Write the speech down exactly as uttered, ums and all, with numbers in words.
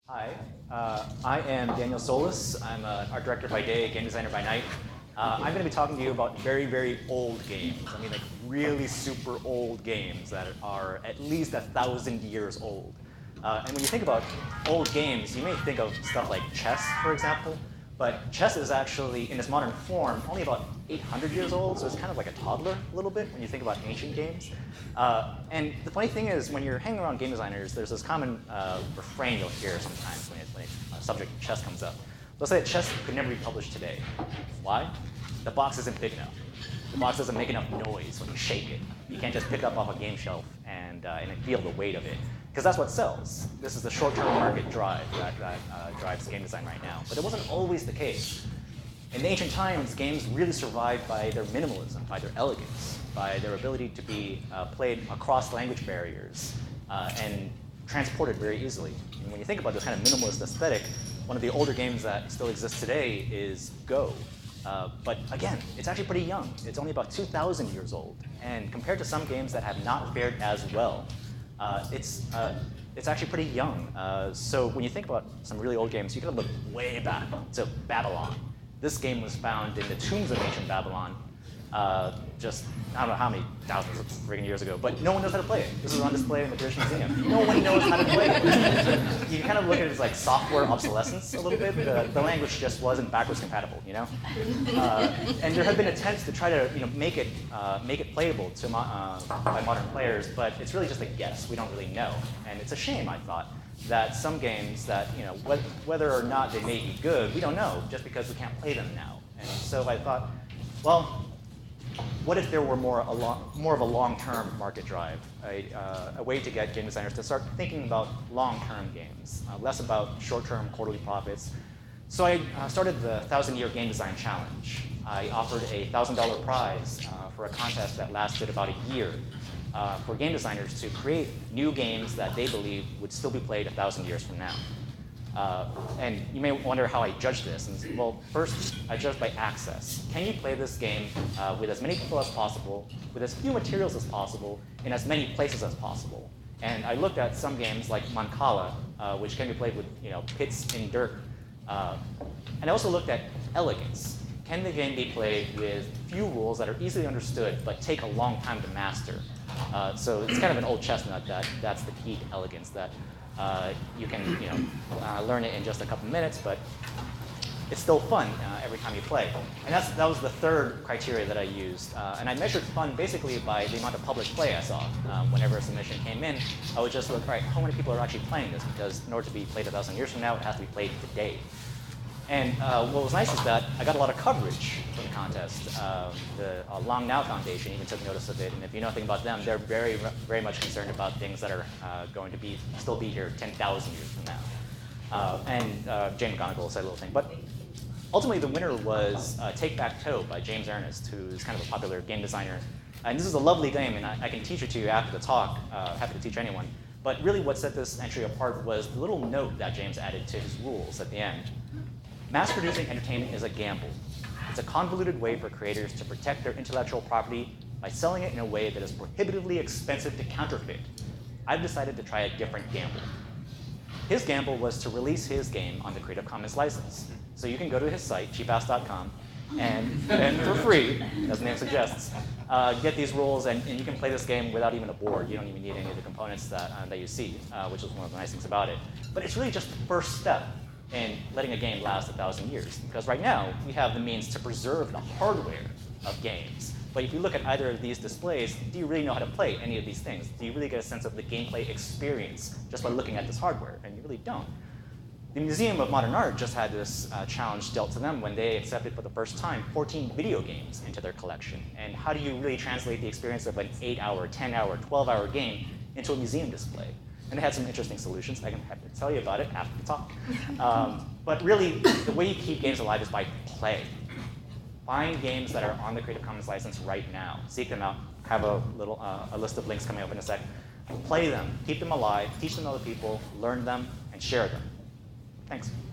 Hi, uh, I am Daniel Solis. I'm an art director by day, game designer by night. Uh, I'm going to be talking to you about very, very old games. I mean, like really super old games that are at least a thousand years old. Uh, and when you think about old games, you may think of stuff like chess, for example. But chess is actually, in its modern form, only about eight hundred years old, so it's kind of like a toddler a little bit when you think about ancient games. Uh, and the funny thing is, when you're hanging around game designers, there's this common uh, refrain you'll hear sometimes when, it, when a subject of chess comes up. They'll say that chess could never be published today. Why? The box isn't big enough. The box doesn't make enough noise when you shake it. You can't just pick it up off a game shelf and, uh, and feel the weight of it. Because that's what sells. This is the short-term market drive that, that uh, drives game design right now. But it wasn't always the case. In ancient times, games really survived by their minimalism, by their elegance, by their ability to be uh, played across language barriers uh, and transported very easily. And when you think about this kind of minimalist aesthetic, one of the older games that still exists today is Go. Uh, but again, it's actually pretty young. It's only about two thousand years old. And compared to some games that have not fared as well, Uh, it's, uh, it's actually pretty young. Uh, so when you think about some really old games, you gotta look way back to Babylon. This game was found in the tombs of ancient Babylon uh, just, I don't know how many thousands of friggin' years ago, but no one knows how to play it. This is on display in the British Museum. No one knows how to play it. You kind of look at it as like software obsolescence a little bit. The, the language just wasn't backwards compatible, you know? Uh, and there have been attempts to try to you know, make, it, uh, make it playable to mo uh, by modern players, but it's really just a guess. We don't really know. And it's a shame, I thought, that some games that, you know, wh whether or not they may be good, we don't know, just because we can't play them now. And so I thought, well, what if there were more, a long, more of a long-term market drive, a, uh, a way to get game designers to start thinking about long-term games, uh, less about short-term quarterly profits. So I uh, started the Thousand-Year Game Design Challenge. I offered a one thousand dollar prize uh, for a contest that lasted about a year uh, for game designers to create new games that they believe would still be played a thousand years from now. Uh, and you may wonder how I judge this. And well, first, I judge by access. Can you play this game uh, with as many people as possible, with as few materials as possible, in as many places as possible? And I looked at some games like Mancala, uh, which can be played with you know, pits in dirt. Uh, and I also looked at elegance. Can the game be played with few rules that are easily understood, but take a long time to master? Uh, so it's kind of an old chestnut that that's the key to elegance, that Uh, you can you know, uh, learn it in just a couple minutes, but it's still fun uh, every time you play. And that's, that was the third criteria that I used. Uh, and I measured fun basically by the amount of public play I saw. Um, whenever a submission came in, I would just look, all right, how many people are actually playing this? Because in order to be played a thousand years from now, it has to be played today. And uh, what was nice is that I got a lot of coverage from the contest. Uh, the uh, Long Now Foundation even took notice of it, and if you know anything about them, they're very, very much concerned about things that are uh, going to be still be here ten thousand years from now. Uh, and uh, Jane McGonigal said a little thing, but ultimately the winner was uh, Take Back Toe by James Ernest, who's kind of a popular game designer. And this is a lovely game, and I, I can teach it to you after the talk. Uh, happy to teach anyone. But really, what set this entry apart was the little note that James added to his rules at the end. Mass-producing entertainment is a gamble. It's a convoluted way for creators to protect their intellectual property by selling it in a way that is prohibitively expensive to counterfeit. I've decided to try a different gamble. His gamble was to release his game on the Creative Commons license. So you can go to his site, cheap ass dot com, and, and for free, as the name suggests, uh, get these rules, and, and you can play this game without even a board. You don't even need any of the components that, uh, that you see, uh, which is one of the nice things about it. But it's really just the first step in letting a game last a thousand years. Because right now, we have the means to preserve the hardware of games. But if you look at either of these displays, do you really know how to play any of these things? Do you really get a sense of the gameplay experience just by looking at this hardware? And you really don't. The Museum of Modern Art just had this uh, challenge dealt to them when they accepted for the first time fourteen video games into their collection. And how do you really translate the experience of an eight hour, ten hour, twelve hour game into a museum display? And they had some interesting solutions. I can have to tell you about it after the talk. Um, but really, the way you keep games alive is by play. Find games that are on the Creative Commons license right now. Seek them out. Have a little uh, a list of links coming up in a sec. Play them. Keep them alive. Teach them to other people. Learn them, and share them. Thanks.